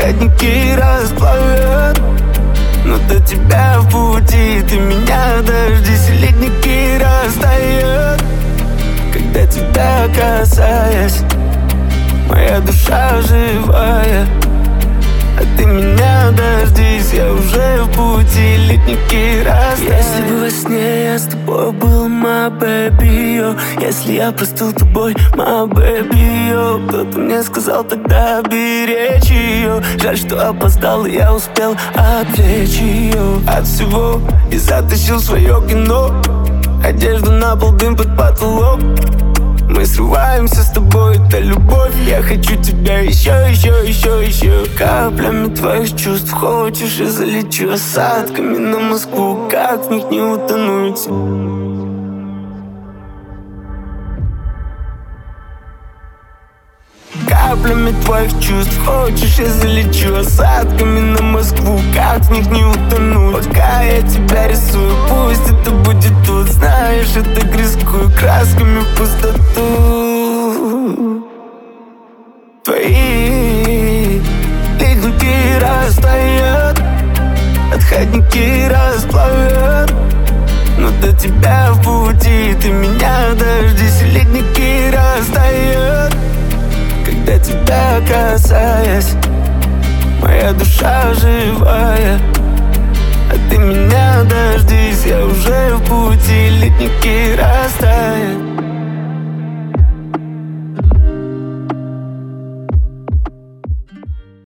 Отходники расплавят, но до тебя в пути. Ты меня дождись, ледники растают, когда тебя касаясь. Моя душа живая, а ты меня дождись, я уже в пути, ледники растают. Если бы во сне я с тобой был, my baby, yo. Если я простыл тобой, my baby, yo. Кто-то мне сказал тогда беречь ее. Жаль, что опоздал, и я успел отвлечь ее от всего и затащил свое кино. Одежду на пол, дым под потолок. Мы срываемся с тобой, это любовь. Я хочу тебя еще. Каплями твоих чувств хочешь, и залечу осадками на Москву. Как в них не утонуть? Каплями твоих чувств хочешь, я залечу осадками на Москву. Как в них не утонуть? Пока я тебя рисую, пусть это будет тут. Знаешь, это рискую красками в пустоту. Твои ледники растают, отходники расплавят, но до тебя в пути. Ты меня дождись, ледники растают, когда тебя касаясь. Моя душа живая, а ты меня дождись, я уже в пути, ледники растают.